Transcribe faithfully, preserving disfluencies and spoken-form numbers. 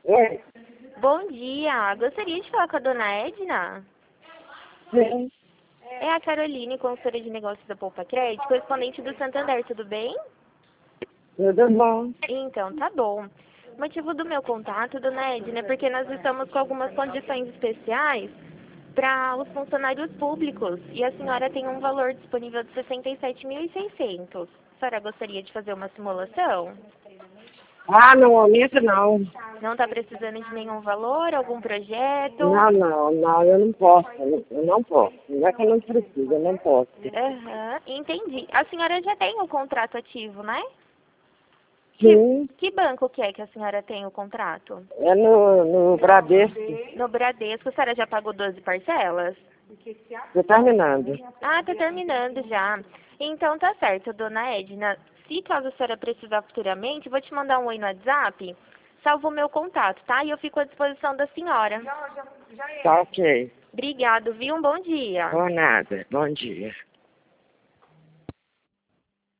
Oi. Bom dia, gostaria de falar com a dona Edna? Sim. É a Caroline, consultora de negócios da Poupa Crédito, correspondente do Santander, tudo bem? Tudo bom? Então, tá bom. O motivo do meu contato, dona Edna, é porque nós estamos com algumas condições especiais para os funcionários públicos e a senhora tem um valor disponível de sessenta e sete mil e seiscentos. A senhora gostaria de fazer uma simulação? Ah, no momento não. Não está precisando de nenhum valor, algum projeto? Não, não, não, eu não posso. Eu não posso. Não é que eu não preciso, eu não posso. Aham, entendi. A senhora já tem o contrato ativo, né? Que, Sim, que banco que é que a senhora tem o contrato? é no, no Bradesco. No Bradesco, a senhora já pagou doze parcelas? Estou terminando. Ah, tá terminando já. Então tá certo, dona Edna. Se caso a senhora precisar futuramente, vou te mandar um oi no WhatsApp. Salvo o meu contato, tá? E eu fico à disposição da senhora. Tá ok. Obrigado, viu? Um bom dia. Por nada. Bom dia.